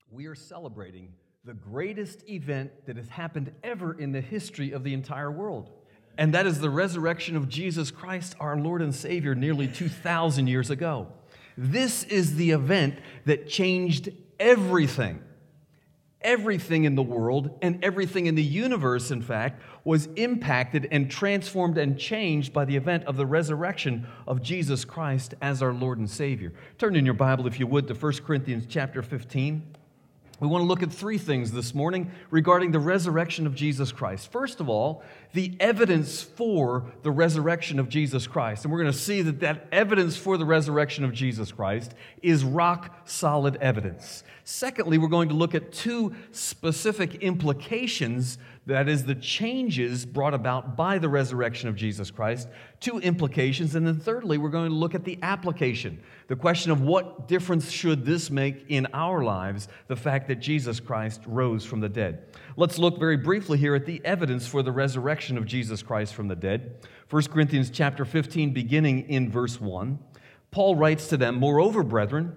we are celebrating the greatest event that has happened ever in the history of the entire world. And that is the resurrection of Jesus Christ, our Lord and Savior, nearly 2,000 years ago. This is the event that changed everything. Everything in the world and everything in the universe, in fact, was impacted and transformed and changed by the event of the resurrection of Jesus Christ as our Lord and Savior. Turn in your Bible, if you would, to 1 Corinthians chapter 15. We want to look at three things this morning regarding the resurrection of Jesus Christ. First of all, the evidence for the resurrection of Jesus Christ. And we're going to see that evidence for the resurrection of Jesus Christ is rock-solid evidence. Secondly, we're going to look at two specific implications, that is, the changes brought about by the resurrection of Jesus Christ, two implications. And then thirdly, we're going to look at the application, the question of what difference should this make in our lives, the fact that Jesus Christ rose from the dead. Let's look very briefly here at the evidence for the resurrection of Jesus Christ from the dead. 1 Corinthians chapter 15, beginning in verse 1, Paul writes to them, "Moreover, brethren,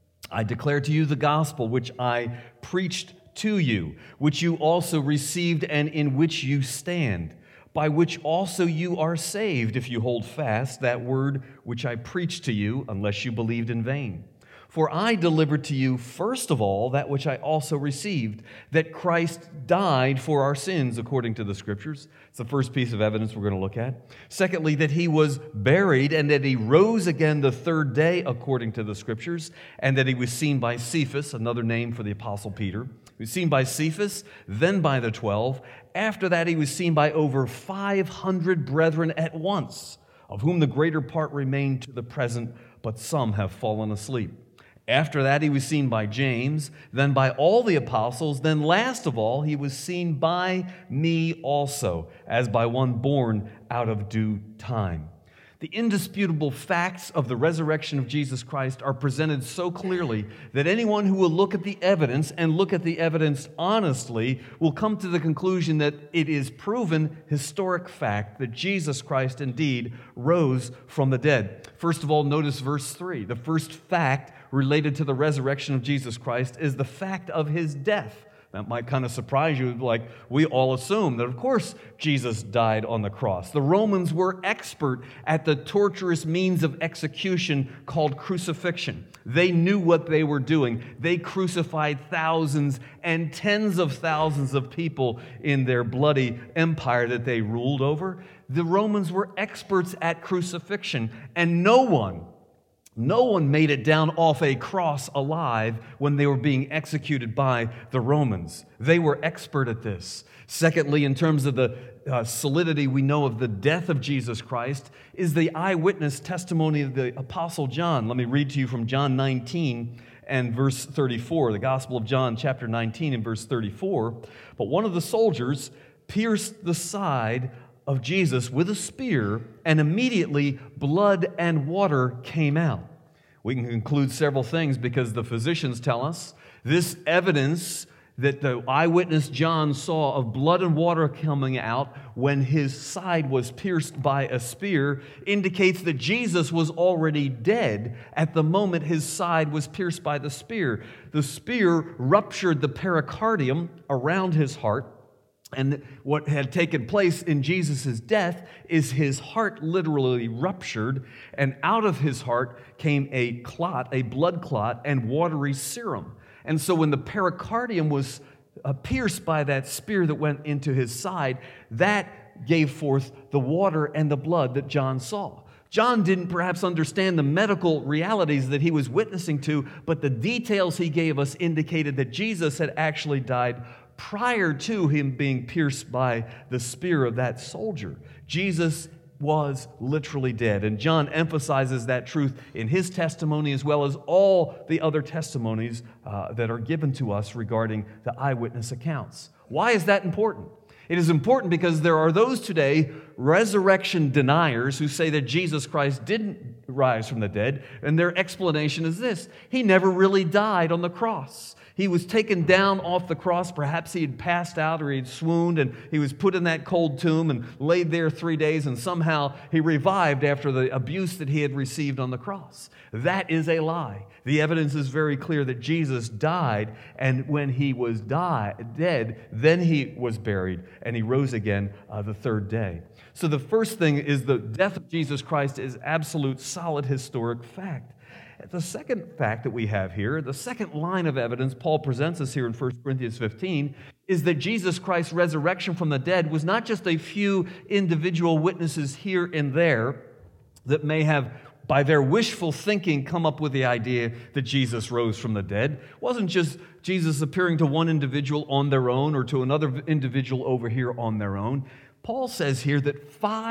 I declare to you the gospel which I preached to you, which you also received and in which you stand, by which also you are saved, if you hold fast that word which I preached to you, unless you believed in vain. For I delivered to you first of all that which I also received, that Christ died for our sins according to the Scriptures." It's the first piece of evidence we're going to look at. Secondly, that he was buried and that he rose again the third day according to the Scriptures, and that he was seen by Cephas, another name for the Apostle Peter. He was seen by Cephas, then by the 12. After that, he was seen by over 500 brethren at once, of whom the greater part remain to the present, but some have fallen asleep. After that, he was seen by James, then by all the apostles, then last of all, he was seen by me also, as by one born out of due time. The indisputable facts of the resurrection of Jesus Christ are presented so clearly that anyone who will look at the evidence and look at the evidence honestly will come to the conclusion that it is proven historic fact that Jesus Christ indeed rose from the dead. First of all, notice verse 3. The first fact related to the resurrection of Jesus Christ is the fact of his death. That might kind of surprise you, like we all assume that, of course, Jesus died on the cross. The Romans were expert at the torturous means of execution called crucifixion. They knew what they were doing. They crucified thousands and tens of thousands of people in their bloody empire that they ruled over. The Romans were experts at crucifixion, and no one made it down off a cross alive when they were being executed by the Romans. They were expert at this. Secondly, in terms of the solidity we know of the death of Jesus Christ, is the eyewitness testimony of the Apostle John. Let me read to you from John 19 and verse 34, the Gospel of John, chapter 19 and verse 34. "But one of the soldiers pierced the side of Jesus with a spear, and immediately blood and water came out." We can conclude several things because the physicians tell us this evidence that the eyewitness John saw of blood and water coming out when his side was pierced by a spear indicates that Jesus was already dead at the moment his side was pierced by the spear. The spear ruptured the pericardium around his heart. And what had taken place in Jesus' death is his heart literally ruptured, and out of his heart came a clot, a blood clot, and watery serum. And so when the pericardium was pierced by that spear that went into his side, that gave forth the water and the blood that John saw. John didn't perhaps understand the medical realities that he was witnessing to, but the details he gave us indicated that Jesus had actually died prior to him being pierced by the spear of that soldier. Jesus was literally dead. And John emphasizes that truth in his testimony as well as all the other testimonies that are given to us regarding the eyewitness accounts. Why is that important? It is important because there are those today, resurrection deniers, who say that Jesus Christ didn't rise from the dead, and their explanation is this: he never really died on the cross. He was taken down off the cross. Perhaps he had passed out or he had swooned, and he was put in that cold tomb and laid there 3 days, and somehow he revived after the abuse that he had received on the cross. That is a lie. The evidence is very clear that Jesus died, and when he was dead, then he was buried, and he rose again the third day. So the first thing is the death of Jesus Christ is absolute, solid, historic fact. The second fact that we have here, the second line of evidence Paul presents us here in 1 Corinthians 15, is that Jesus Christ's resurrection from the dead was not just a few individual witnesses here and there that may have, by their wishful thinking, come up with the idea that Jesus rose from the dead. It wasn't just Jesus appearing to one individual on their own or to another individual over here on their own. Paul says here that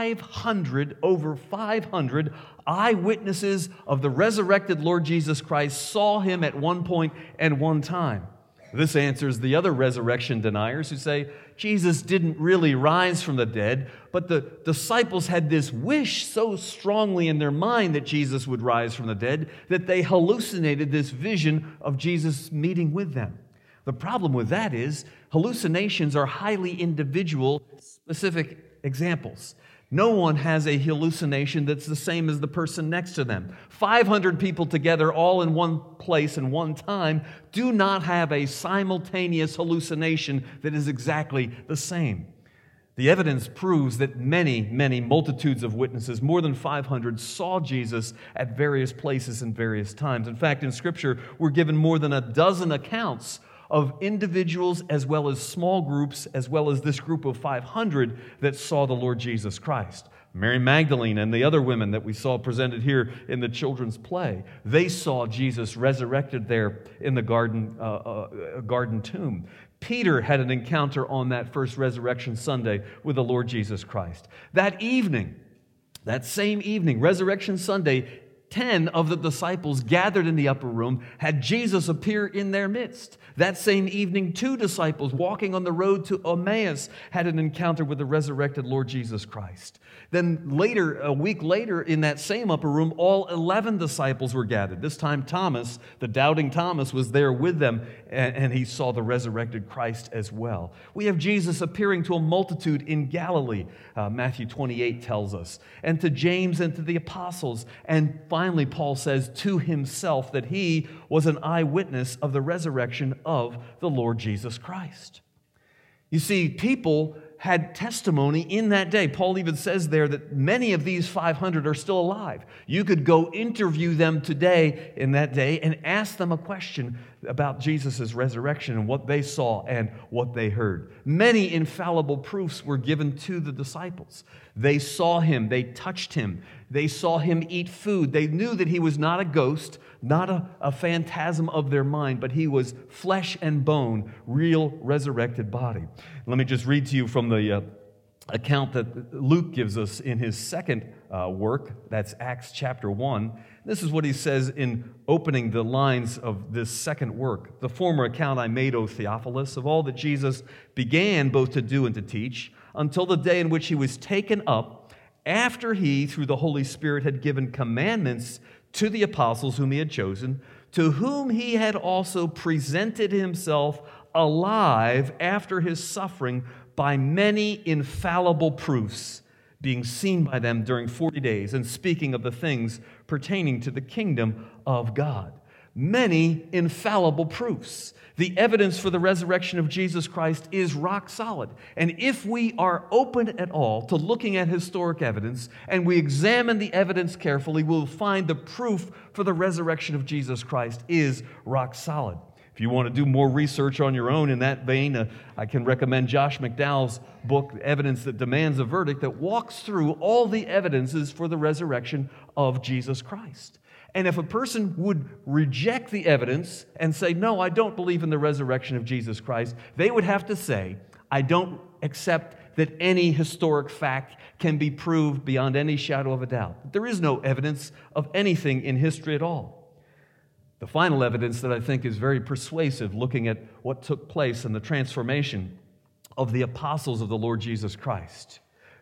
over 500 eyewitnesses of the resurrected Lord Jesus Christ saw him at one point and one time. This answers the other resurrection deniers who say Jesus didn't really rise from the dead, but the disciples had this wish so strongly in their mind that Jesus would rise from the dead that they hallucinated this vision of Jesus meeting with them. The problem with that is hallucinations are highly individual, specific examples. No one has a hallucination that's the same as the person next to them. 500 people together, all in one place and one time, do not have a simultaneous hallucination that is exactly the same. The evidence proves that many multitudes of witnesses, more than 500, saw Jesus at various places and various times. In fact, in Scripture, we're given more than a dozen accounts of individuals as well as small groups, as well as this group of 500 that saw the Lord Jesus Christ. Mary Magdalene and the other women that we saw presented here in the children's play, they saw Jesus resurrected there in the garden tomb. Peter had an encounter on that first resurrection Sunday with the Lord Jesus Christ. That same evening, Resurrection Sunday, 10 of the disciples gathered in the upper room had Jesus appear in their midst. That same evening, 2 disciples walking on the road to Emmaus had an encounter with the resurrected Lord Jesus Christ. Then later, a week later, in that same upper room, all 11 disciples were gathered. This time Thomas, the doubting Thomas, was there with them, and he saw the resurrected Christ as well. We have Jesus appearing to a multitude in Galilee, Matthew 28 tells us, and to James and to the apostles. And finally, Paul says to himself that he was an eyewitness of the resurrection of the Lord Jesus Christ. You see, people had testimony in that day. Paul even says there that many of these 500 are still alive. You could go interview them today in that day and ask them a question about Jesus' resurrection and what they saw and what they heard. Many infallible proofs were given to the disciples. They saw him, they touched him, they saw him eat food. They knew that he was not a ghost, not a phantasm of their mind, but he was flesh and bone, real resurrected body. Let me just read to you from the account that Luke gives us in his second work. That's Acts chapter 1. This is what he says in opening the lines of this second work. The former account I made, O Theophilus, of all that Jesus began both to do and to teach, until the day in which he was taken up, after he, through the Holy Spirit, had given commandments to the apostles whom he had chosen, to whom he had also presented himself alive after his suffering by many infallible proofs, being seen by them during 40 days, and speaking of the things pertaining to the kingdom of God. Many infallible proofs. The evidence for the resurrection of Jesus Christ is rock solid. And if we are open at all to looking at historic evidence, and we examine the evidence carefully, we'll find the proof for the resurrection of Jesus Christ is rock solid. If you want to do more research on your own in that vein, I can recommend Josh McDowell's book, Evidence That Demands a Verdict, that walks through all the evidences for the resurrection of Jesus Christ. And if a person would reject the evidence and say, no, I don't believe in the resurrection of Jesus Christ, they would have to say, I don't accept that any historic fact can be proved beyond any shadow of a doubt. There is no evidence of anything in history at all. The final evidence that I think is very persuasive, looking at what took place in the transformation of the apostles of the Lord Jesus Christ.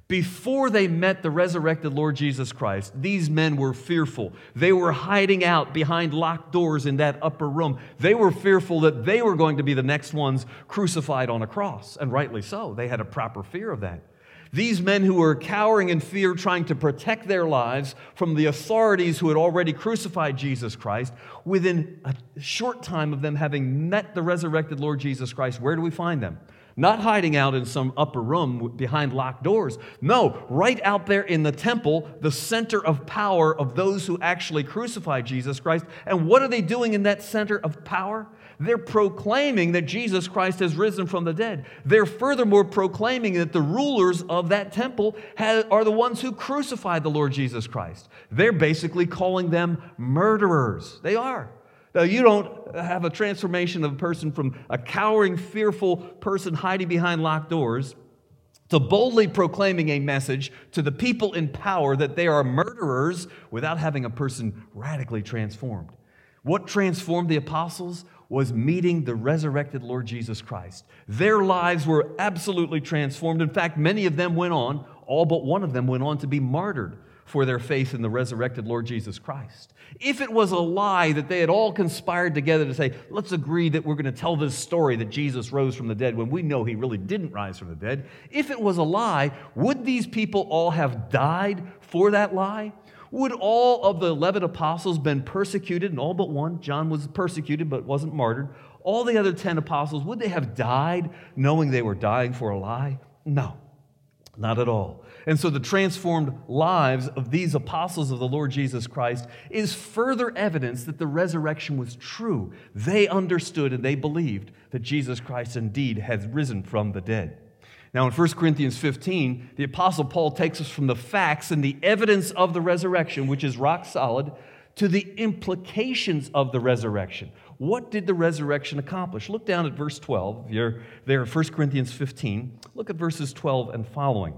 Before they met the resurrected Lord Jesus Christ, these men were fearful. They were hiding out behind locked doors in that upper room. They were fearful that they were going to be the next ones crucified on a cross, and rightly so. They had a proper fear of that. These men who were cowering in fear, trying to protect their lives from the authorities who had already crucified Jesus Christ, within a short time of them having met the resurrected Lord Jesus Christ, where do we find them? Not hiding out in some upper room behind locked doors. No, right out there in the temple, the center of power of those who actually crucified Jesus Christ. And what are they doing in that center of power? They're proclaiming that Jesus Christ has risen from the dead. They're furthermore proclaiming that the rulers of that temple are the ones who crucified the Lord Jesus Christ. They're basically calling them murderers. They are. Now, you don't have a transformation of a person from a cowering, fearful person hiding behind locked doors to boldly proclaiming a message to the people in power that they are murderers without having a person radically transformed. What transformed the apostles was meeting the resurrected Lord Jesus Christ. Their lives were absolutely transformed. In fact, many of them went on, all but one of them went on to be martyred for their faith in the resurrected Lord Jesus Christ. If it was a lie that they had all conspired together to say, let's agree that we're going to tell this story that Jesus rose from the dead when we know he really didn't rise from the dead, if it was a lie, would these people all have died for that lie? Would all of the 11 apostles been persecuted, and all but one, John was persecuted but wasn't martyred, all the other 10 apostles, would they have died knowing they were dying for a lie? No, not at all. And so the transformed lives of these apostles of the Lord Jesus Christ is further evidence that the resurrection was true. They understood and they believed that Jesus Christ indeed had risen from the dead. Now in 1 Corinthians 15, the Apostle Paul takes us from the facts and the evidence of the resurrection, which is rock solid, to the implications of the resurrection. What did the resurrection accomplish? Look down at verse 12. You're there in 1 Corinthians 15. Look at verses 12 and following.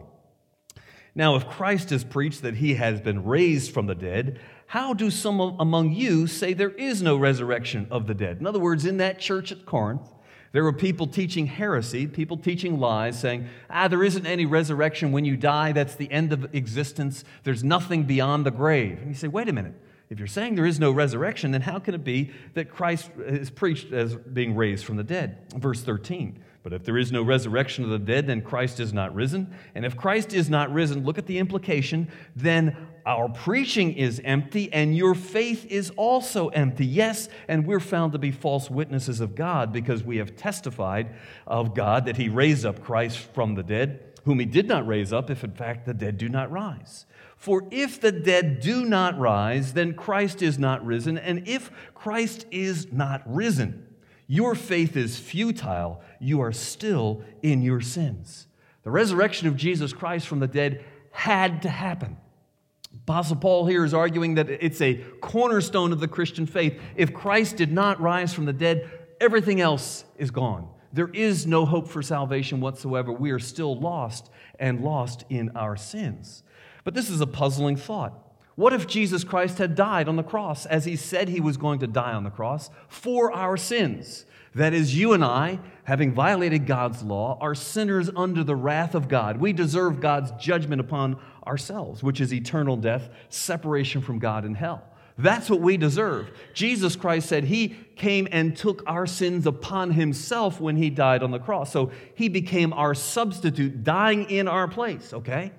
Now, if Christ has preached that he has been raised from the dead, how do some among you say there is no resurrection of the dead? In other words, in that church at Corinth, there were people teaching heresy, people teaching lies, saying, there isn't any resurrection when you die. That's the end of existence. There's nothing beyond the grave. And you say, wait a minute. If you're saying there is no resurrection, then how can it be that Christ is preached as being raised from the dead? Verse 13. But if there is no resurrection of the dead, then Christ is not risen. And if Christ is not risen, look at the implication, then our preaching is empty and your faith is also empty. Yes, and we're found to be false witnesses of God because we have testified of God that he raised up Christ from the dead, whom he did not raise up if in fact the dead do not rise. For if the dead do not rise, then Christ is not risen. And if Christ is not risen, your faith is futile. You are still in your sins. The resurrection of Jesus Christ from the dead had to happen. Apostle Paul here is arguing that it's a cornerstone of the Christian faith. If Christ did not rise from the dead, everything else is gone. There is no hope for salvation whatsoever. We are still lost and lost in our sins. But this is a puzzling thought. What if Jesus Christ had died on the cross as he said he was going to die on the cross for our sins? That is, you and I, having violated God's law, are sinners under the wrath of God. We deserve God's judgment upon ourselves, which is eternal death, separation from God in hell. That's what we deserve. Jesus Christ said he came and took our sins upon himself when he died on the cross. So he became our substitute, dying in our place, okay?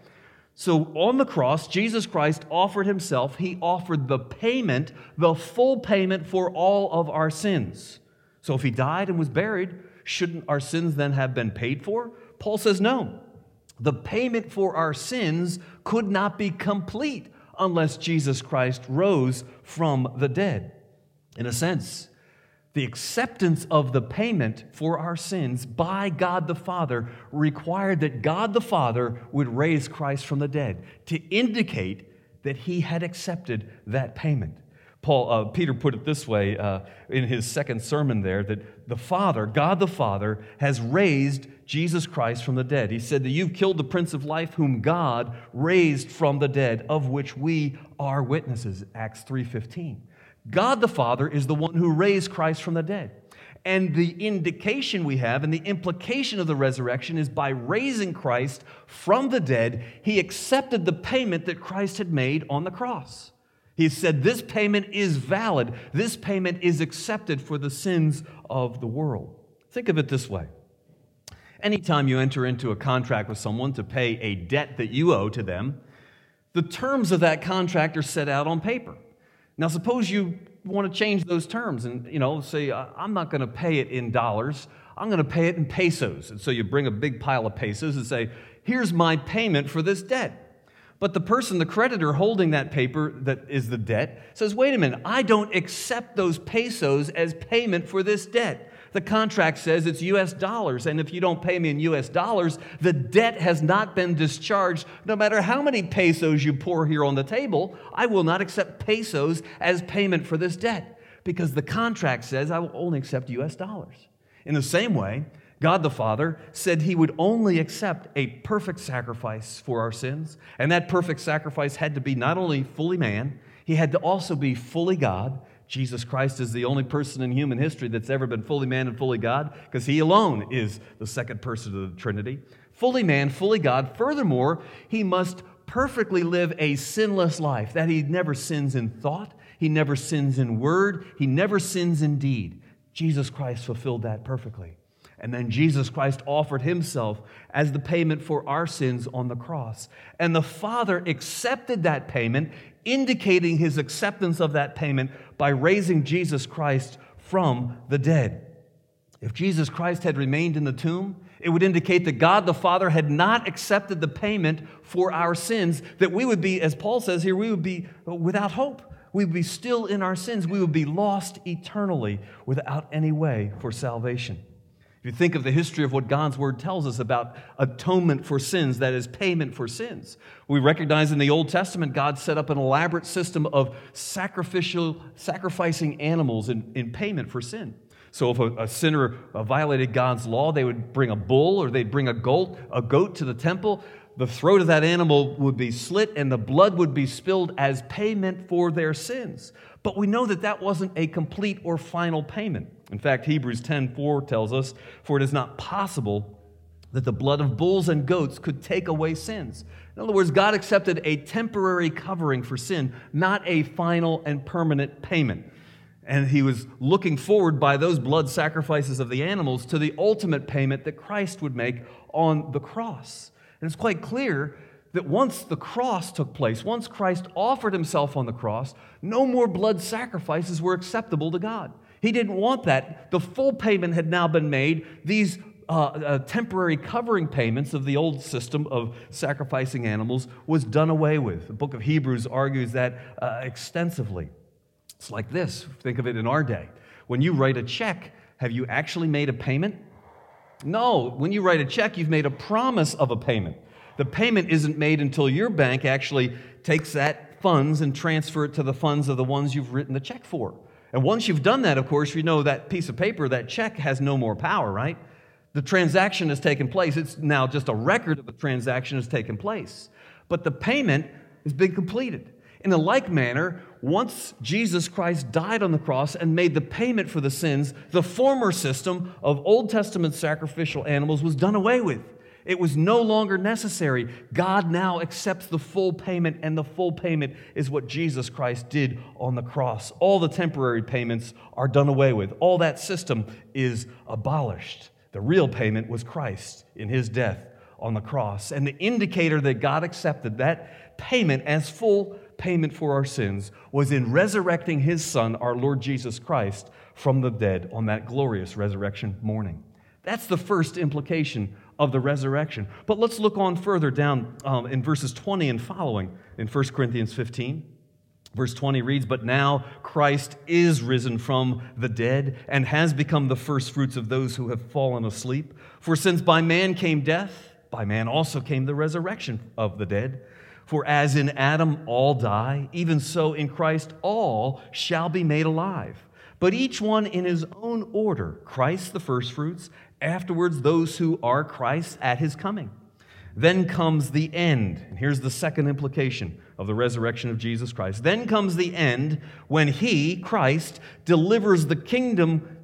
So on the cross, Jesus Christ offered himself. He offered the payment, the full payment for all of our sins. So if he died and was buried, shouldn't our sins then have been paid for? Paul says no. The payment for our sins could not be complete unless Jesus Christ rose from the dead. In a sense, the acceptance of the payment for our sins by God the Father required that God the Father would raise Christ from the dead to indicate that he had accepted that payment. Peter put it this way in his second sermon there, that the Father, God the Father, has raised Jesus Christ from the dead. He said that you've killed the Prince of Life whom God raised from the dead, of which we are witnesses, Acts 3:15. God the Father is the one who raised Christ from the dead. And the indication we have and the implication of the resurrection is by raising Christ from the dead, he accepted the payment that Christ had made on the cross. He said, this payment is valid. This payment is accepted for the sins of the world. Think of it this way. Anytime you enter into a contract with someone to pay a debt that you owe to them, the terms of that contract are set out on paper. Now, suppose you want to change those terms and, say, I'm not going to pay it in dollars. I'm going to pay it in pesos. And so you bring a big pile of pesos and say, here's my payment for this debt. But the person, the creditor holding that paper that is the debt, says, wait a minute, I don't accept those pesos as payment for this debt. The contract says it's U.S. dollars, and if you don't pay me in U.S. dollars, the debt has not been discharged. No matter how many pesos you pour here on the table, I will not accept pesos as payment for this debt, because the contract says I will only accept U.S. dollars. In the same way, God the Father said he would only accept a perfect sacrifice for our sins, and that perfect sacrifice had to be not only fully man, he had to also be fully God. Jesus Christ is the only person in human history that's ever been fully man and fully God, because he alone is the second person of the Trinity. Fully man, fully God. Furthermore, he must perfectly live a sinless life, that he never sins in thought, he never sins in word, he never sins in deed. Jesus Christ fulfilled that perfectly. And then Jesus Christ offered himself as the payment for our sins on the cross. And the Father accepted that payment, indicating his acceptance of that payment by raising Jesus Christ from the dead. If Jesus Christ had remained in the tomb, it would indicate that God the Father had not accepted the payment for our sins, that we would be, as Paul says here, we would be without hope. We would be still in our sins. We would be lost eternally without any way for salvation. If you think of the history of what God's Word tells us about atonement for sins, that is, payment for sins, we recognize in the Old Testament, God set up an elaborate system of sacrificing animals in payment for sin. So if a sinner violated God's law, they would bring a bull or they'd bring a goat to the temple. The throat of that animal would be slit and the blood would be spilled as payment for their sins. But we know that that wasn't a complete or final payment. In fact, Hebrews 10:4 tells us, for it is not possible that the blood of bulls and goats could take away sins. In other words, God accepted a temporary covering for sin, not a final and permanent payment. And he was looking forward by those blood sacrifices of the animals to the ultimate payment that Christ would make on the cross. And it's quite clear that once the cross took place, once Christ offered himself on the cross, no more blood sacrifices were acceptable to God. He didn't want that. The full payment had now been made. These temporary covering payments of the old system of sacrificing animals was done away with. The book of Hebrews argues that extensively. It's like this. Think of it in our day. When you write a check, have you actually made a payment? No. When you write a check, you've made a promise of a payment. The payment isn't made until your bank actually takes that funds and transfer it to the funds of the ones you've written the check for. And once you've done that, of course, you know that piece of paper, that check has no more power, right? The transaction has taken place. It's now just a record of the transaction has taken place. But the payment has been completed. In a like manner, once Jesus Christ died on the cross and made the payment for the sins, the former system of Old Testament sacrificial animals was done away with. It was no longer necessary. God now accepts the full payment, and the full payment is what Jesus Christ did on the cross. All the temporary payments are done away with. All that system is abolished. The real payment was Christ in his death on the cross. And the indicator that God accepted that payment as full payment for our sins was in resurrecting his Son, our Lord Jesus Christ, from the dead on that glorious resurrection morning. That's the first implication of the resurrection. But let's look on further down in verses 20 and following in 1 Corinthians 15. Verse 20 reads, "But now Christ is risen from the dead and has become the firstfruits of those who have fallen asleep. For since by man came death, by man also came the resurrection of the dead. For as in Adam all die, even so in Christ all shall be made alive. But each one in his own order, Christ the firstfruits, afterwards those who are Christ at his coming. Then comes the end." And here's the second implication of the resurrection of Jesus Christ. "Then comes the end when he, Christ, delivers the kingdom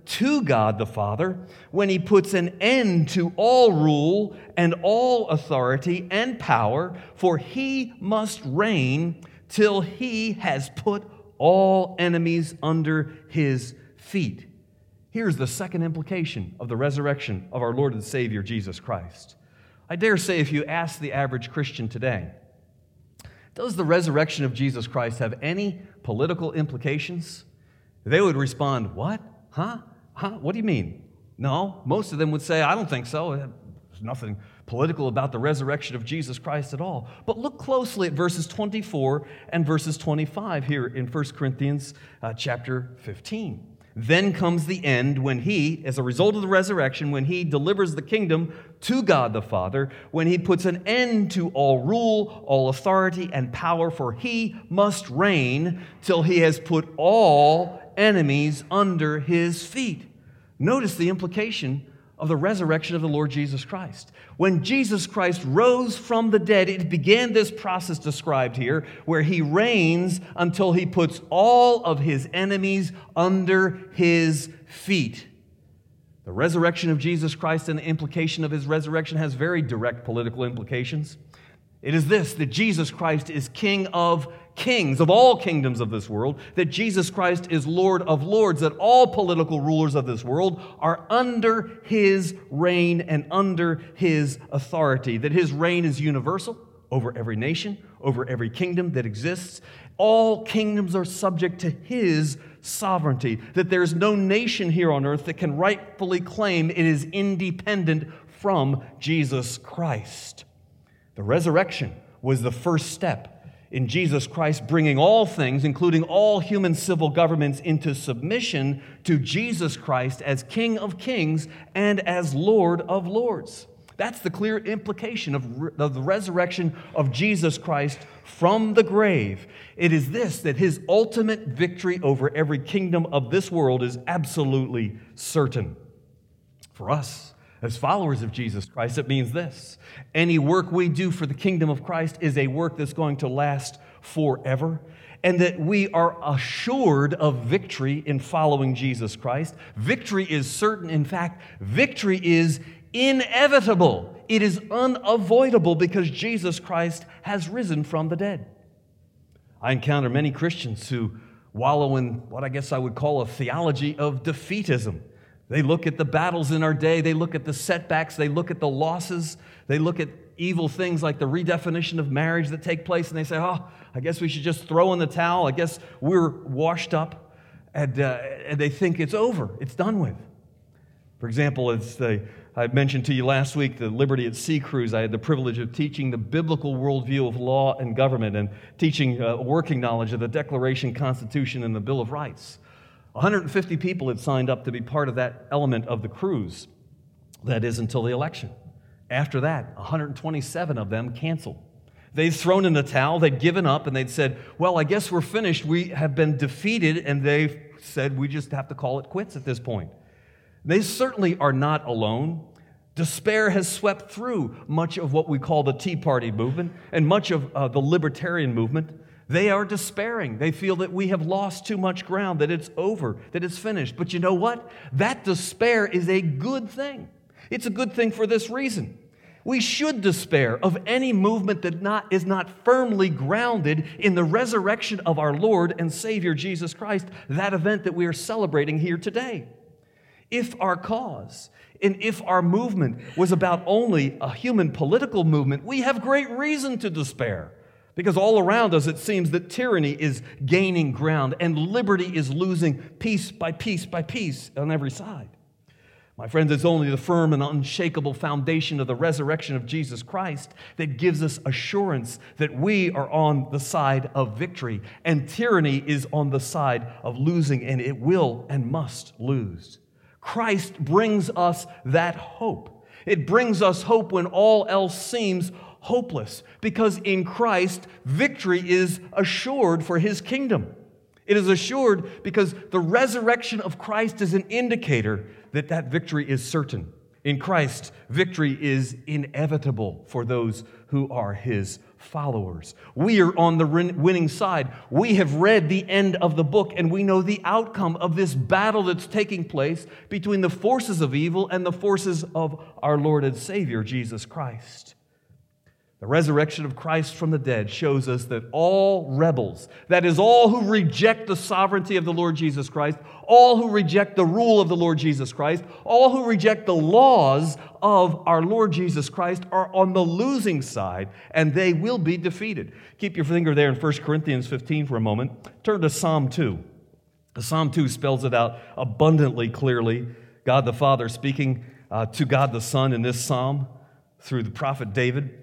to God the Father when he puts an end to all rule and all authority and power, for he must reign till he has put all enemies under his feet. Here's the second implication of the resurrection of our Lord and Savior, Jesus Christ. I dare say if you ask the average Christian today, does the resurrection of Jesus Christ have any political implications? They would respond, what? Huh? What do you mean? No, most of them would say, I don't think so. There's nothing political about the resurrection of Jesus Christ at all. But look closely at verses 24 and verses 25 here in 1 Corinthians chapter 15. Then comes the end when he, as a result of the resurrection, when he delivers the kingdom to God the Father, when he puts an end to all rule, all authority, and power, for he must reign till he has put all enemies under his feet. Notice the implication of the resurrection of the Lord Jesus Christ. When Jesus Christ rose from the dead, it began this process described here, where he reigns until he puts all of his enemies under his feet. The resurrection of Jesus Christ and the implication of his resurrection has very direct political implications. It is this, that Jesus Christ is King of kings, of all kingdoms of this world, that Jesus Christ is Lord of lords, that all political rulers of this world are under his reign and under his authority, that his reign is universal over every nation, over every kingdom that exists. All kingdoms are subject to his sovereignty, that there's no nation here on earth that can rightfully claim it is independent from Jesus Christ. The resurrection was the first step in Jesus Christ bringing all things, including all human civil governments, into submission to Jesus Christ as King of kings and as Lord of lords. That's the clear implication of the resurrection of Jesus Christ from the grave. It is this, that his ultimate victory over every kingdom of this world is absolutely certain. For us, as followers of Jesus Christ, it means this: any work we do for the kingdom of Christ is a work that's going to last forever, and that we are assured of victory in following Jesus Christ. Victory is certain. In fact, victory is inevitable. It is unavoidable because Jesus Christ has risen from the dead. I encounter many Christians who wallow in what I guess I would call a theology of defeatism. They look at the battles in our day, they look at the setbacks, they look at the losses, they look at evil things like the redefinition of marriage that take place, and they say, oh, I guess we should just throw in the towel, I guess we're washed up, and they think it's over, it's done with. For example, I mentioned to you last week the Liberty at Sea cruise. I had the privilege of teaching the biblical worldview of law and government and teaching working knowledge of the Declaration, Constitution, and the Bill of Rights. 150 people had signed up to be part of that element of the cruise. That is until the election. After that, 127 of them canceled. They'd thrown in the towel, they'd given up, and they'd said, well, I guess we're finished. We have been defeated, and they said, we just have to call it quits at this point. They certainly are not alone. Despair has swept through much of what we call the Tea Party movement and much of the libertarian movement. They are despairing. They feel that we have lost too much ground, that it's over, that it's finished. But you know what? That despair is a good thing. It's a good thing for this reason. We should despair of any movement that is not firmly grounded in the resurrection of our Lord and Savior Jesus Christ, that event that we are celebrating here today. If our cause and if our movement was about only a human political movement, we have great reason to despair. Because all around us, it seems that tyranny is gaining ground and liberty is losing piece by piece by piece on every side. My friends, it's only the firm and unshakable foundation of the resurrection of Jesus Christ that gives us assurance that we are on the side of victory and tyranny is on the side of losing, and it will and must lose. Christ brings us that hope. It brings us hope when all else seems hopeless, because in Christ, victory is assured for his kingdom. It is assured because the resurrection of Christ is an indicator that that victory is certain. In Christ, victory is inevitable for those who are His followers. We are on the winning side. We have read the end of the book, and we know the outcome of this battle that's taking place between the forces of evil and the forces of our Lord and Savior, Jesus Christ. The resurrection of Christ from the dead shows us that all rebels, that is, all who reject the sovereignty of the Lord Jesus Christ, all who reject the rule of the Lord Jesus Christ, all who reject the laws of our Lord Jesus Christ are on the losing side, and they will be defeated. Keep your finger there in 1 Corinthians 15 for a moment. Turn to Psalm 2. Psalm 2 spells it out abundantly clearly. God the Father speaking to God the Son in this psalm through the prophet David.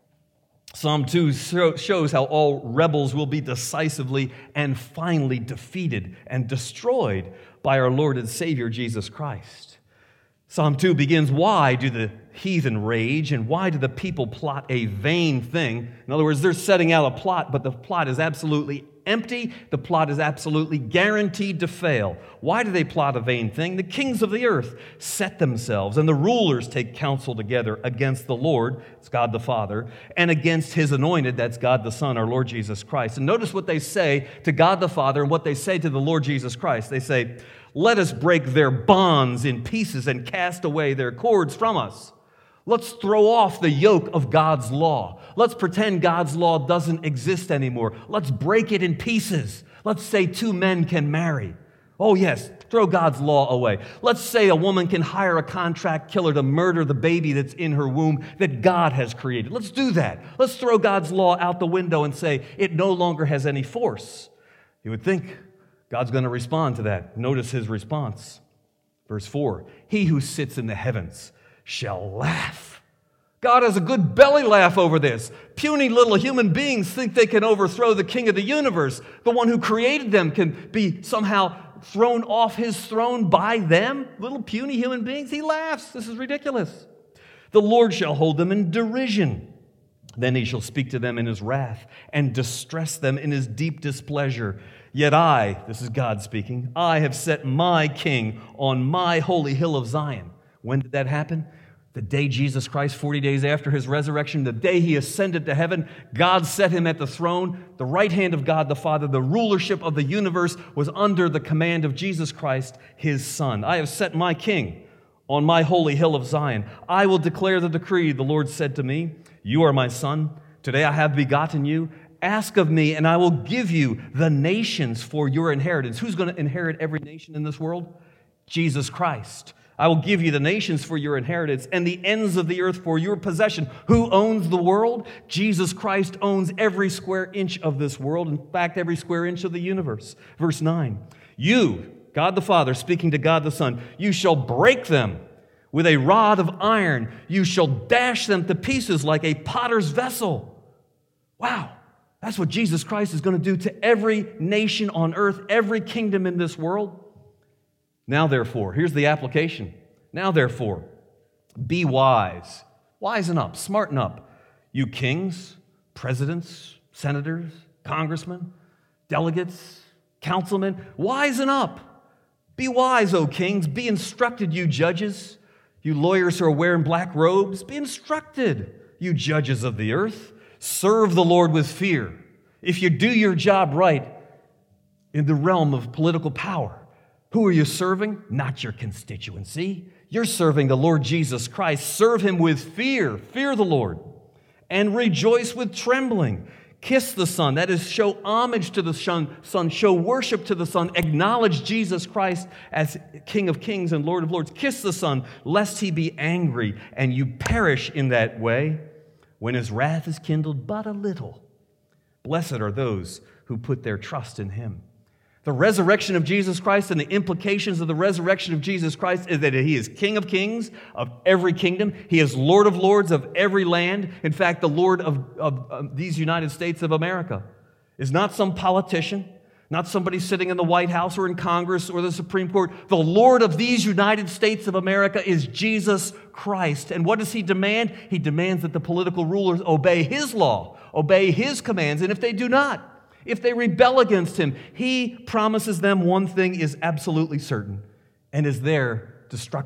Psalm 2 shows how all rebels will be decisively and finally defeated and destroyed by our Lord and Savior, Jesus Christ. Psalm 2 begins, why do the heathen rage and why do the people plot a vain thing? In other words, they're setting out a plot, but the plot is absolutely empty. The plot is absolutely guaranteed to fail. Why do they plot a vain thing? The kings of the earth set themselves, and the rulers take counsel together against the Lord, it's God the Father, and against His anointed, that's God the Son, our Lord Jesus Christ. And notice what they say to God the Father and what they say to the Lord Jesus Christ. They say, let us break their bonds in pieces and cast away their cords from us. Let's throw off the yoke of God's law. Let's pretend God's law doesn't exist anymore. Let's break it in pieces. Let's say two men can marry. Oh yes, throw God's law away. Let's say a woman can hire a contract killer to murder the baby that's in her womb that God has created. Let's do that. Let's throw God's law out the window and say it no longer has any force. You would think God's going to respond to that. Notice His response. Verse 4, He who sits in the heavens shall laugh. God has a good belly laugh over this. Puny little human beings think they can overthrow the King of the universe. The one who created them can be somehow thrown off His throne by them. Little puny human beings. He laughs. This is ridiculous. The Lord shall hold them in derision. Then He shall speak to them in His wrath and distress them in His deep displeasure. Yet I, this is God speaking, I have set my King on my holy hill of Zion. When did that happen? The day Jesus Christ, 40 days after His resurrection, the day He ascended to heaven, God set Him at the throne, the right hand of God the Father. The rulership of the universe was under the command of Jesus Christ, His Son. I have set my King on my holy hill of Zion. I will declare the decree. The Lord said to me, you are my Son. Today I have begotten you. Ask of me, and I will give you the nations for your inheritance. Who's going to inherit every nation in this world? Jesus Christ. I will give you the nations for your inheritance and the ends of the earth for your possession. Who owns the world? Jesus Christ owns every square inch of this world. In fact, every square inch of the universe. Verse 9, you, God the Father, speaking to God the Son, you shall break them with a rod of iron. You shall dash them to pieces like a potter's vessel. Wow. That's what Jesus Christ is going to do to every nation on earth, every kingdom in this world. Now, therefore, here's the application. Now, therefore, be wise. Wisen up, smarten up. You kings, presidents, senators, congressmen, delegates, councilmen, wisen up. Be wise, O kings. Be instructed, you judges. You lawyers who are wearing black robes, be instructed, you judges of the earth. Serve the Lord with fear. If you do your job right in the realm of political power, who are you serving? Not your constituency. You're serving the Lord Jesus Christ. Serve Him with fear. Fear the Lord. And rejoice with trembling. Kiss the Son. That is, show homage to the Son. Show worship to the Son. Acknowledge Jesus Christ as King of Kings and Lord of Lords. Kiss the Son, lest He be angry and you perish in that way when His wrath is kindled but a little. Blessed are those who put their trust in Him. The resurrection of Jesus Christ and the implications of the resurrection of Jesus Christ is that He is King of kings of every kingdom. He is Lord of lords of every land. In fact, the Lord of these United States of America is not some politician, not somebody sitting in the White House or in Congress or the Supreme Court. The Lord of these United States of America is Jesus Christ. And what does He demand? He demands that the political rulers obey His law, obey His commands. And if they do not, if they rebel against Him, He promises them one thing is absolutely certain, and is their destruction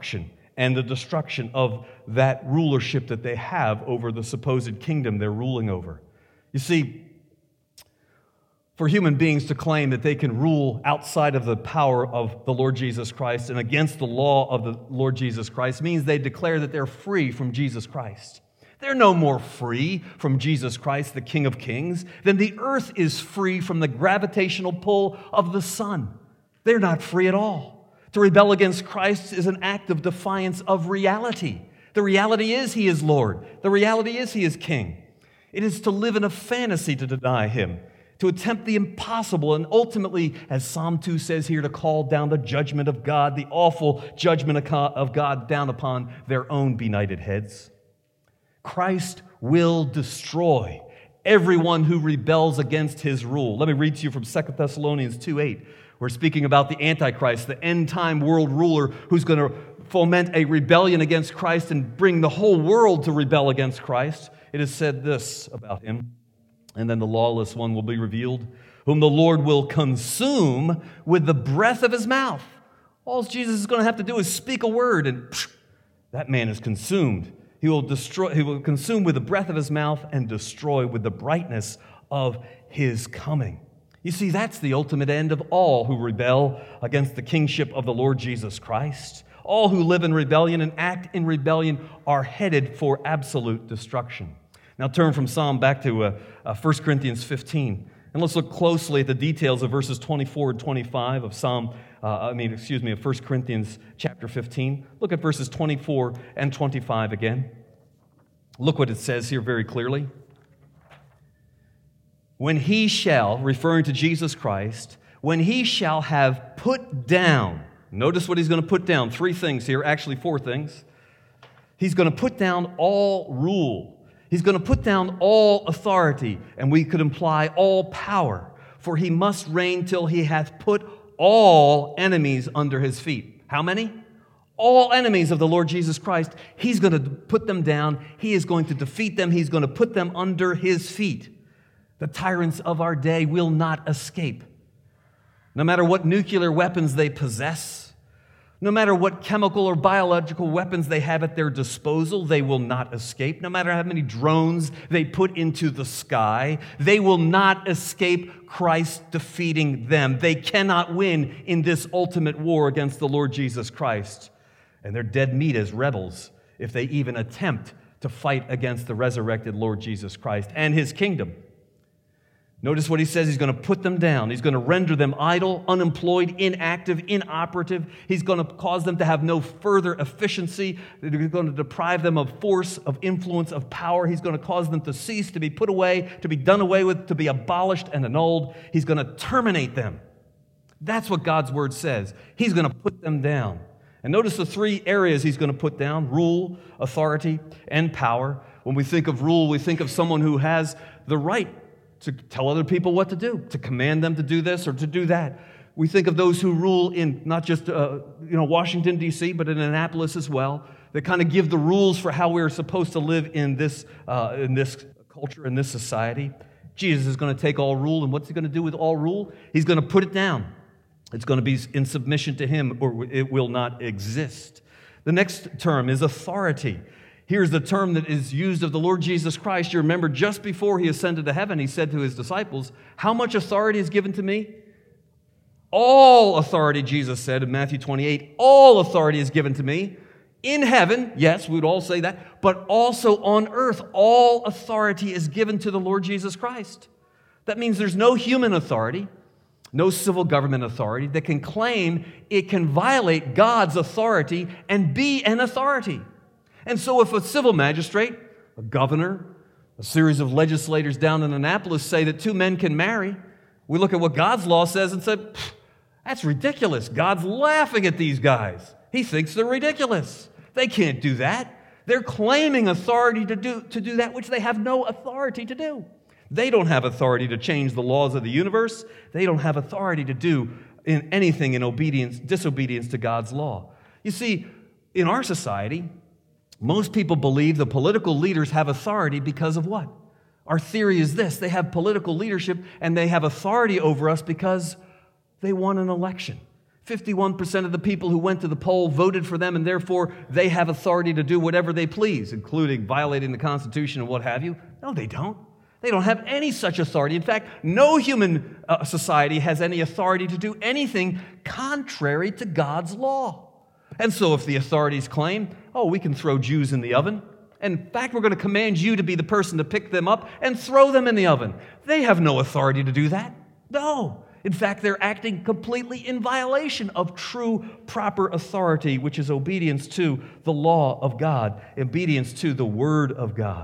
and the destruction of that rulership that they have over the supposed kingdom they're ruling over. You see, for human beings to claim that they can rule outside of the power of the Lord Jesus Christ and against the law of the Lord Jesus Christ means they declare that they're free from Jesus Christ. They're no more free from Jesus Christ, the King of Kings, than the earth is free from the gravitational pull of the sun. They're not free at all. To rebel against Christ is an act of defiance of reality. The reality is He is Lord. The reality is He is King. It is to live in a fantasy to deny Him, to attempt the impossible, and ultimately, as Psalm 2 says here, to call down the judgment of God, the awful judgment of God down upon their own benighted heads. Christ will destroy everyone who rebels against His rule. Let me read to you from 2 Thessalonians 2:8. We're speaking about the Antichrist, the end-time world ruler who's going to foment a rebellion against Christ and bring the whole world to rebel against Christ. It is said this about him: "And then the lawless one will be revealed, whom the Lord will consume with the breath of His mouth." All Jesus is going to have to do is speak a word, and that man is consumed. He will consume with the breath of His mouth and destroy with the brightness of His coming. You see, that's the ultimate end of all who rebel against the kingship of the Lord Jesus Christ. All who live in rebellion and act in rebellion are headed for absolute destruction. Now turn from Psalm back to 1 Corinthians 15, and let's look closely at the details of verses 24 and 25 of of 1 Corinthians chapter 15. Look at verses 24 and 25 again. Look what it says here very clearly. "When He shall," referring to Jesus Christ, "when He shall have put down," notice what He's going to put down. 3 things here, actually 4 things. He's going to put down all rule. He's going to put down all authority, and we could imply all power, for He must reign till He hath put all enemies under His feet. How many? All enemies of the Lord Jesus Christ. He's going to put them down. He is going to defeat them. He's going to put them under His feet. The tyrants of our day will not escape. No matter what nuclear weapons they possess, no matter what chemical or biological weapons they have at their disposal, they will not escape. No matter how many drones they put into the sky, they will not escape Christ defeating them. They cannot win in this ultimate war against the Lord Jesus Christ. And they're dead meat as rebels if they even attempt to fight against the resurrected Lord Jesus Christ and His kingdom. Notice what He says. He's going to put them down. He's going to render them idle, unemployed, inactive, inoperative. He's going to cause them to have no further efficiency. He's going to deprive them of force, of influence, of power. He's going to cause them to cease, to be put away, to be done away with, to be abolished and annulled. He's going to terminate them. That's what God's Word says. He's going to put them down. And notice the 3 areas He's going to put down: rule, authority, and power. When we think of rule, we think of someone who has the right to tell other people what to do, to command them to do this or to do that. We think of those who rule in not just Washington, D.C., but in Annapolis as well. They kind of give the rules for how we're supposed to live in this culture, in this society. Jesus is going to take all rule, and what's He going to do with all rule? He's going to put it down. It's going to be in submission to Him, or it will not exist. The next term is authority. Here's the term that is used of the Lord Jesus Christ. You remember just before He ascended to heaven, He said to His disciples, "How much authority is given to me?" All authority, Jesus said in Matthew 28, all authority is given to me. In heaven, yes, we would all say that, but also on earth, all authority is given to the Lord Jesus Christ. That means there's no human authority, no civil government authority that can claim it can violate God's authority and be an authority. And so if a civil magistrate, a governor, a series of legislators down in Annapolis say that 2 men can marry, we look at what God's law says and say, that's ridiculous. God's laughing at these guys. He thinks they're ridiculous. They can't do that. They're claiming authority to do that which they have no authority to do. They don't have authority to change the laws of the universe. They don't have authority to do anything in disobedience to God's law. You see, in our society, most people believe the political leaders have authority because of what? Our theory is this: they have political leadership and they have authority over us because they won an election. 51% of the people who went to the poll voted for them, and therefore they have authority to do whatever they please, including violating the Constitution and what have you. No, they don't. They don't have any such authority. In fact, no human society has any authority to do anything contrary to God's law. And so if the authorities claim, oh, we can throw Jews in the oven, and in fact, we're going to command you to be the person to pick them up and throw them in the oven. They have no authority to do that. No. In fact, they're acting completely in violation of true, proper authority, which is obedience to the law of God, obedience to the Word of God.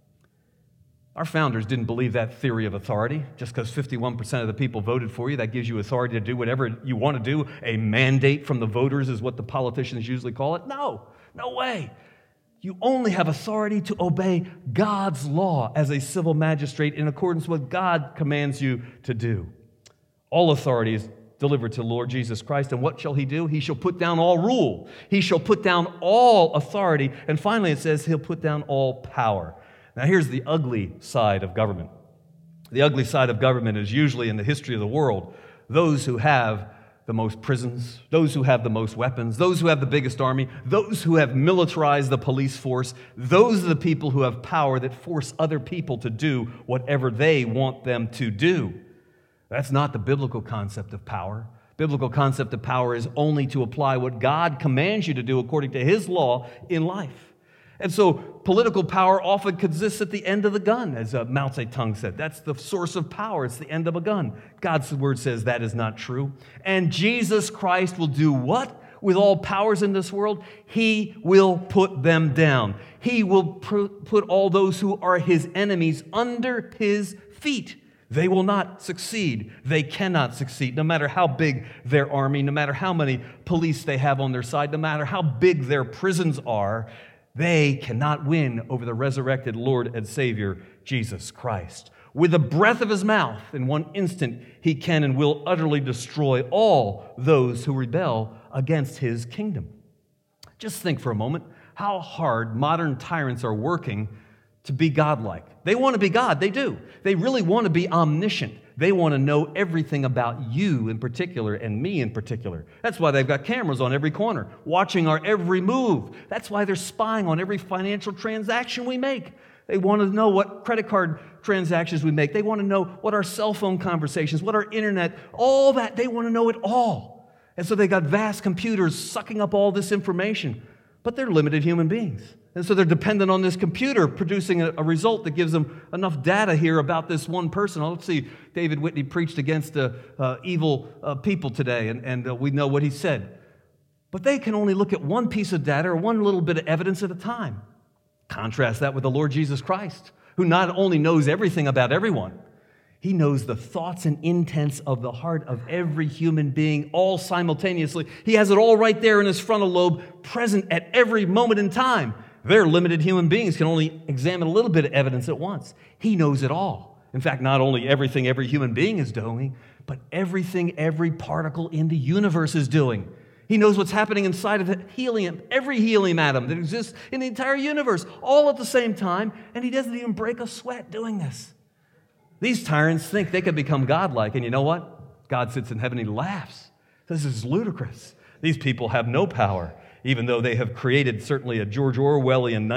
Our founders didn't believe that theory of authority. Just because 51% of the people voted for you, that gives you authority to do whatever you want to do. A mandate from the voters is what the politicians usually call it. No way. You only have authority to obey God's law as a civil magistrate in accordance with what God commands you to do. All authority is delivered to the Lord Jesus Christ, and what shall He do? He shall put down all rule. He shall put down all authority, and finally it says He'll put down all power. Now here's the ugly side of government. The ugly side of government is usually in the history of the world those who have the most prisons, those who have the most weapons, those who have the biggest army, those who have militarized the police force. Those are the people who have power that force other people to do whatever they want them to do. That's not the biblical concept of power. Biblical concept of power is only to apply what God commands you to do according to His law in life. And so political power often consists at the end of the gun, as Mao Zedong said. That's the source of power. It's the end of a gun. God's word says that is not true. And Jesus Christ will do what? With all powers in this world, He will put them down. He will put all those who are His enemies under His feet. They will not succeed. They cannot succeed, no matter how big their army, no matter how many police they have on their side, no matter how big their prisons are. They cannot win over the resurrected Lord and Savior, Jesus Christ. With the breath of His mouth, in one instant, He can and will utterly destroy all those who rebel against His kingdom. Just think for a moment how hard modern tyrants are working to be godlike. They want to be God, they do. They really want to be omniscient. They want to know everything about you in particular and me in particular. That's why they've got cameras on every corner, watching our every move. That's why they're spying on every financial transaction we make. They want to know what credit card transactions we make. They want to know what our cell phone conversations, what our internet, all that. They want to know it all. And so they got vast computers sucking up all this information. But they're limited human beings. And so they're dependent on this computer producing a result that gives them enough data here about this one person. Let's see, David Whitney preached against evil people today, and we know what he said. But they can only look at one piece of data or one little bit of evidence at a time. Contrast that with the Lord Jesus Christ, who not only knows everything about everyone, He knows the thoughts and intents of the heart of every human being all simultaneously. He has it all right there in His frontal lobe, present at every moment in time. They're limited human beings, can only examine a little bit of evidence at once. He knows it all. In fact, not only everything every human being is doing, but everything every particle in the universe is doing. He knows what's happening inside of helium, every helium atom that exists in the entire universe, all at the same time, and He doesn't even break a sweat doing this. These tyrants think they can become godlike, and you know what? God sits in heaven and He laughs. This is ludicrous. These people have no power, even though they have created certainly a George Orwellian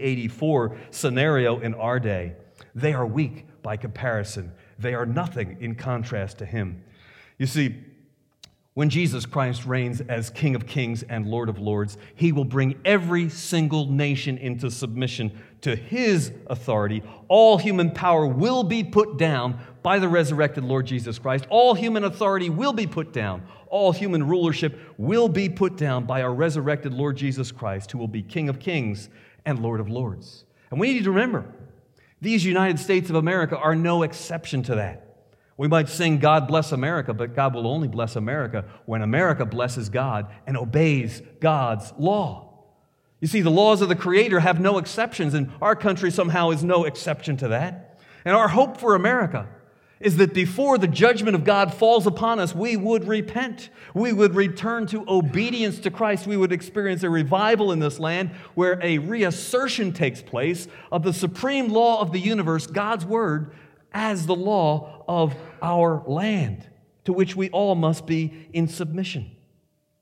1984 scenario in our day. They are weak by comparison. They are nothing in contrast to Him. You see, when Jesus Christ reigns as King of Kings and Lord of Lords, He will bring every single nation into submission to His authority. All human power will be put down by the resurrected Lord Jesus Christ. All human authority will be put down. All human rulership will be put down by our resurrected Lord Jesus Christ, who will be King of Kings and Lord of Lords. And we need to remember, these United States of America are no exception to that. We might sing, God bless America, but God will only bless America when America blesses God and obeys God's law. You see, the laws of the Creator have no exceptions, and our country somehow is no exception to that. And our hope for America is that before the judgment of God falls upon us, we would repent. We would return to obedience to Christ. We would experience a revival in this land where a reassertion takes place of the supreme law of the universe, God's Word, as the law of our land, to which we all must be in submission.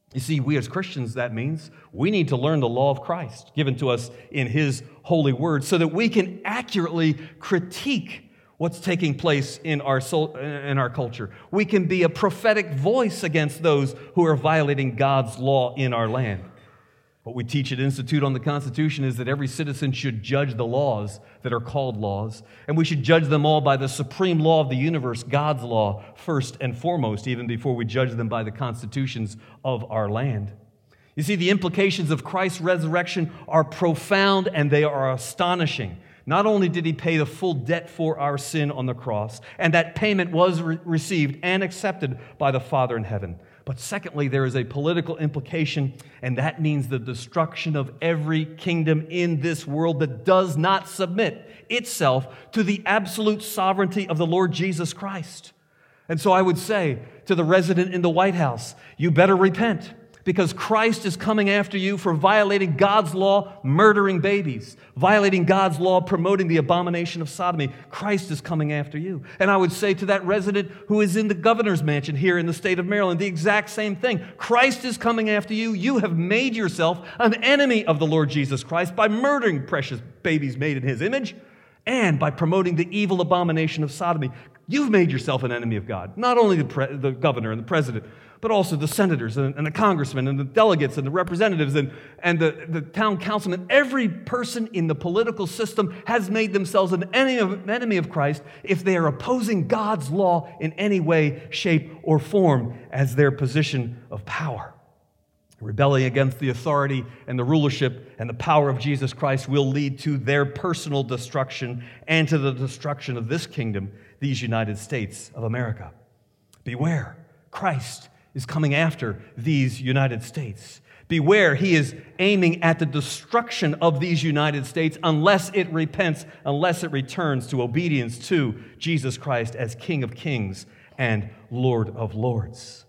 You see, we as Christians, that means we need to learn the law of Christ given to us in His holy word so that we can accurately critique what's taking place in our culture. We can be a prophetic voice against those who are violating God's law in our land. What we teach at Institute on the Constitution is that every citizen should judge the laws that are called laws, and we should judge them all by the supreme law of the universe, God's law, first and foremost, even before we judge them by the constitutions of our land. You see, the implications of Christ's resurrection are profound and they are astonishing. Not only did He pay the full debt for our sin on the cross, and that payment was received and accepted by the Father in heaven, but secondly, there is a political implication, and that means the destruction of every kingdom in this world that does not submit itself to the absolute sovereignty of the Lord Jesus Christ. And so I would say to the resident in the White House, you better repent, because Christ is coming after you for violating God's law, murdering babies, violating God's law, promoting the abomination of sodomy. Christ is coming after you. And I would say to that resident who is in the governor's mansion here in the state of Maryland, the exact same thing. Christ is coming after you. You have made yourself an enemy of the Lord Jesus Christ by murdering precious babies made in His image and by promoting the evil abomination of sodomy. You've made yourself an enemy of God. Not only the governor and the president, but also the senators and the congressmen and the delegates and the representatives and the town councilmen. Every person in the political system has made themselves an enemy of Christ if they are opposing God's law in any way, shape, or form as their position of power. Rebelling against the authority and the rulership and the power of Jesus Christ will lead to their personal destruction and to the destruction of this kingdom, these United States of America. Beware, Christ is coming after these United States. Beware, He is aiming at the destruction of these United States unless it repents, unless it returns to obedience to Jesus Christ as King of Kings and Lord of Lords.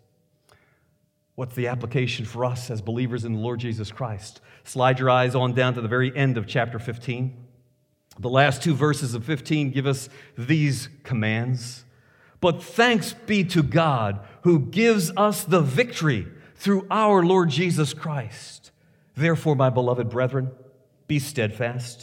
What's the application for us as believers in the Lord Jesus Christ? Slide your eyes on down to the very end of chapter 15. The last two verses of 15 give us these commands. But thanks be to God who gives us the victory through our Lord Jesus Christ. Therefore, my beloved brethren, be steadfast,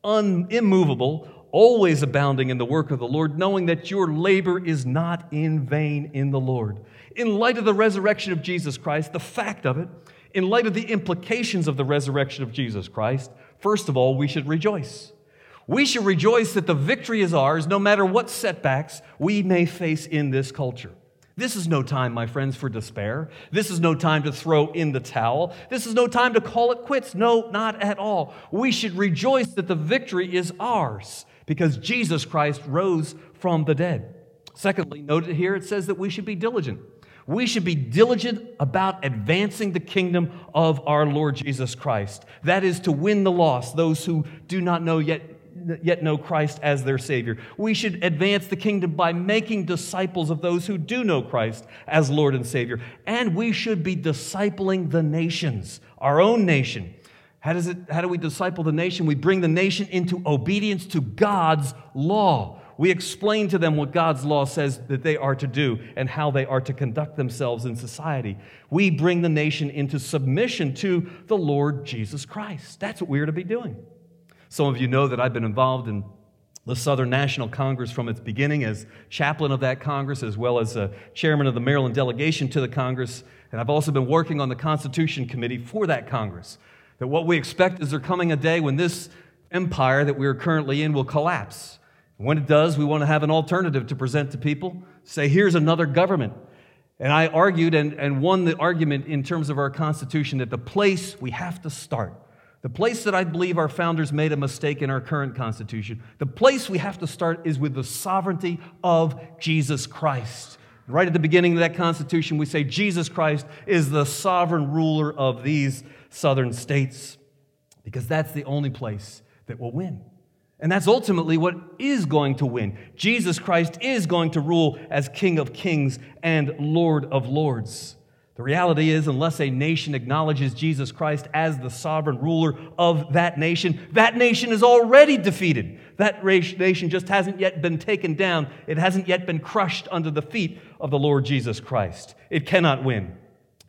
immovable, always abounding in the work of the Lord, knowing that your labor is not in vain in the Lord. In light of the resurrection of Jesus Christ, the fact of it, in light of the implications of the resurrection of Jesus Christ, first of all, we should rejoice. We should rejoice that the victory is ours, no matter what setbacks we may face in this culture. This is no time, my friends, for despair. This is no time to throw in the towel. This is no time to call it quits. No, not at all. We should rejoice that the victory is ours because Jesus Christ rose from the dead. Secondly, noted here, it says that we should be diligent. We should be diligent about advancing the kingdom of our Lord Jesus Christ. That is to win the lost, those who do not know yet know Christ as their Savior. We should advance the kingdom by making disciples of those who do know Christ as Lord and Savior. And we should be discipling the nations, our own nation. How do we disciple the nation? We bring the nation into obedience to God's law. We explain to them what God's law says that they are to do and how they are to conduct themselves in society. We bring the nation into submission to the Lord Jesus Christ. That's what we are to be doing. Some of you know that I've been involved in the Southern National Congress from its beginning as chaplain of that Congress, as well as chairman of the Maryland delegation to the Congress. And I've also been working on the Constitution Committee for that Congress. That what we expect is there coming a day when this empire that we are currently in will collapse. When it does, we want to have an alternative to present to people. Say, here's another government. And I argued and won the argument in terms of our Constitution that the place we have to start, the place that I believe our founders made a mistake in our current Constitution, the place we have to start is with the sovereignty of Jesus Christ. Right at the beginning of that Constitution, we say Jesus Christ is the sovereign ruler of these southern states because that's the only place that will win. And that's ultimately what is going to win. Jesus Christ is going to rule as King of Kings and Lord of Lords. The reality is, unless a nation acknowledges Jesus Christ as the sovereign ruler of that nation is already defeated. That nation just hasn't yet been taken down. It hasn't yet been crushed under the feet of the Lord Jesus Christ. It cannot win.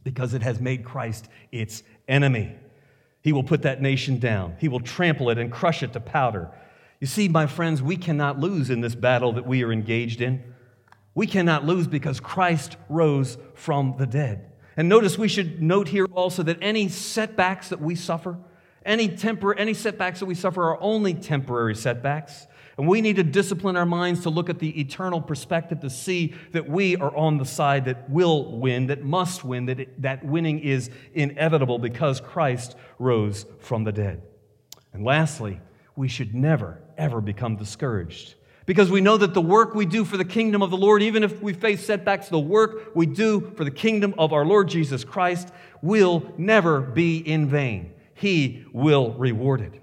because it has made Christ its enemy. He will put that nation down. He will trample it and crush it to powder. You see, my friends, we cannot lose in this battle that we are engaged in. We cannot lose because Christ rose from the dead. And notice, we should note here also that any setbacks that we suffer, any setbacks that we suffer are only temporary setbacks. And we need to discipline our minds to look at the eternal perspective to see that we are on the side that will win, that must win, that winning is inevitable because Christ rose from the dead. And lastly, we should never, ever become discouraged, because we know that the work we do for the kingdom of the Lord, even if we face setbacks, the work we do for the kingdom of our Lord Jesus Christ will never be in vain. He will reward it.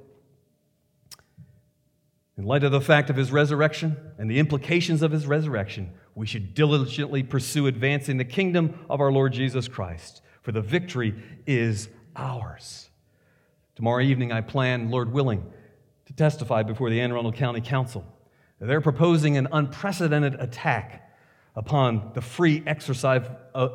In light of the fact of his resurrection and the implications of his resurrection, we should diligently pursue advancing the kingdom of our Lord Jesus Christ, for the victory is ours. Tomorrow evening, I plan, Lord willing, to testify before the Anne Arundel County Council. They're proposing an unprecedented attack upon the free exercise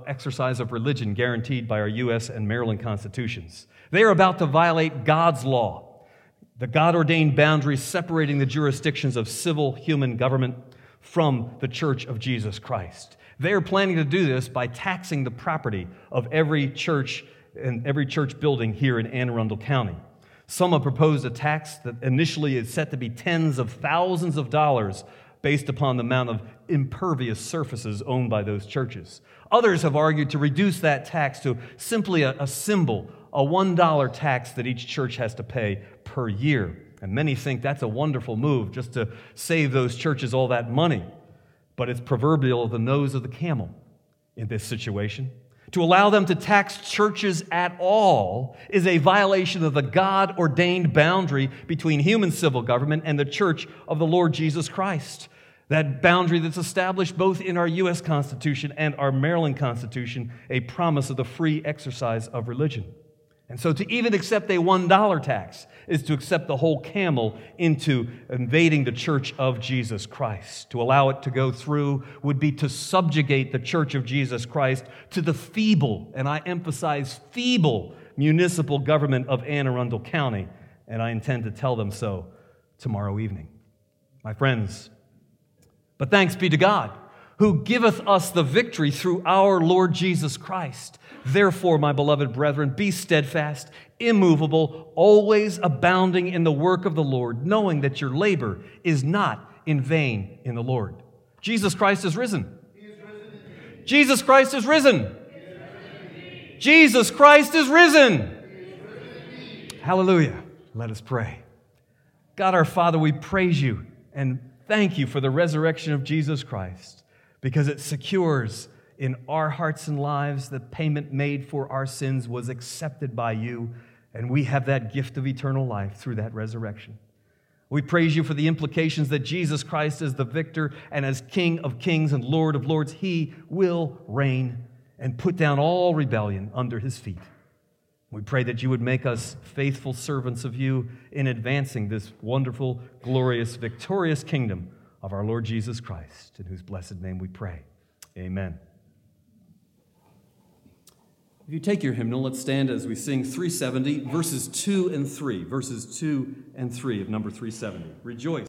of religion guaranteed by our U.S. and Maryland constitutions. They are about to violate God's law, the God-ordained boundaries separating the jurisdictions of civil human government from the Church of Jesus Christ. They are planning to do this by taxing the property of every church and every church building here in Anne Arundel County. Some have proposed a tax that initially is set to be tens of thousands of dollars based upon the amount of impervious surfaces owned by those churches. Others have argued to reduce that tax to simply a symbol, a $1 tax that each church has to pay per year. And many think that's a wonderful move just to save those churches all that money. But it's proverbial of the nose of the camel in this situation. To allow them to tax churches at all is a violation of the God-ordained boundary between human civil government and the Church of the Lord Jesus Christ. That boundary that's established both in our U.S. Constitution and our Maryland Constitution, a promise of the free exercise of religion. And so to even accept a $1 tax is to accept the whole camel into invading the Church of Jesus Christ. To allow it to go through would be to subjugate the Church of Jesus Christ to the feeble, and I emphasize feeble, municipal government of Anne Arundel County, and I intend to tell them so tomorrow evening. My friends, but thanks be to God, who giveth us the victory through our Lord Jesus Christ. Therefore, my beloved brethren, be steadfast, immovable, always abounding in the work of the Lord, knowing that your labor is not in vain in the Lord. Jesus Christ is risen. Jesus Christ is risen. Jesus Christ is risen. Hallelujah. Let us pray. God our Father, we praise you and thank you for the resurrection of Jesus Christ, because it secures in our hearts and lives the payment made for our sins was accepted by you, and we have that gift of eternal life through that resurrection. We praise you for the implications that Jesus Christ is the victor, and as King of kings and Lord of lords, he will reign and put down all rebellion under his feet. We pray that you would make us faithful servants of you in advancing this wonderful, glorious, victorious kingdom of our Lord Jesus Christ, in whose blessed name we pray. Amen. If you take your hymnal, let's stand as we sing 370, verses 2 and 3. Verses 2 and 3 of number 370. Rejoice.